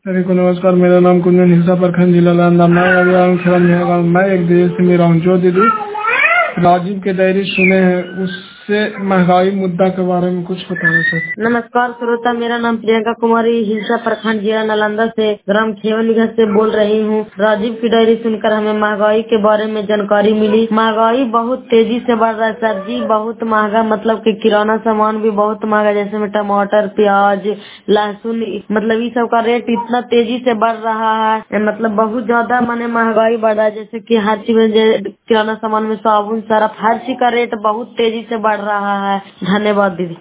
सभी को नमस्कार। मेरा नाम कुंदन, हिलसा प्रखंड, जिला नालंदा। मैं एक देश से मेरा हूँ। जो दीदी राजीव के डायरी सुने हैं उससे महंगाई मुद्दा के बारे में कुछ बताना चाहते। नमस्कार श्रोता, मेरा नाम प्रियंका कुमारी, हिलसा प्रखंड, जिला नालंदा से ग्राम खेवलीगढ़ से बोल रही हूँ। राजीव की डायरी सुनकर हमें महंगाई के बारे में जानकारी मिली। महंगाई बहुत तेजी से बढ़ रहा है। सब्जी बहुत महंगा, मतलब कि किराना सामान भी बहुत महंगा, जैसे में टमाटर, प्याज, लहसुन, मतलब इस सब का रेट इतना तेजी से बढ़ रहा है, मतलब बहुत ज्यादा माने महंगाई बढ़ रहा है। जैसे कि हर चीज में किराना सामान में साबुन, सर्फ, हर चीज का रेट बहुत तेजी से बढ़ रहा है। धन्यवाद दीदी।